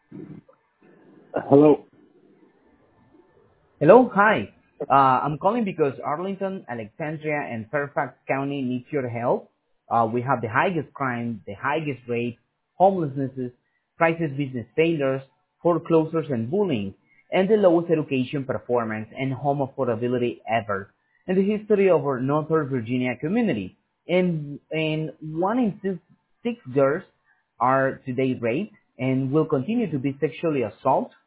Hello. Hello, hi. I'm calling because Arlington, Alexandria, and Fairfax County needs your help. We have the highest crime, the highest rate, homelessnesses, crisis business failures, foreclosures and bullying, and the lowest education performance and home affordability ever in the history of our Northern Virginia community. And one in six girls are today raped and will continue to be sexually assaulted